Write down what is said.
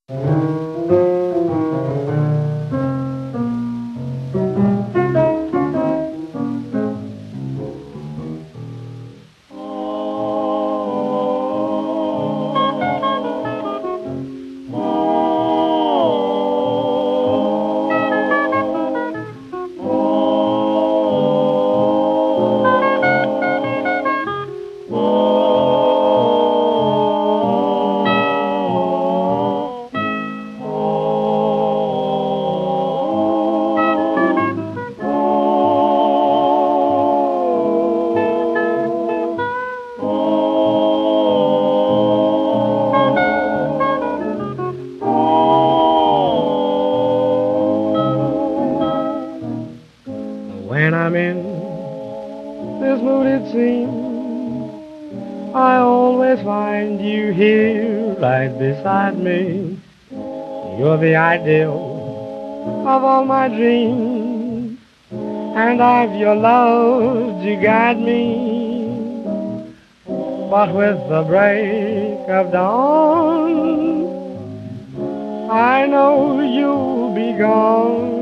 When I'm in this mood, it seems I always find you here right beside me. You're the ideal of all my dreams, and I've your love to guide me. But with the break of dawn, I know you'll be gone.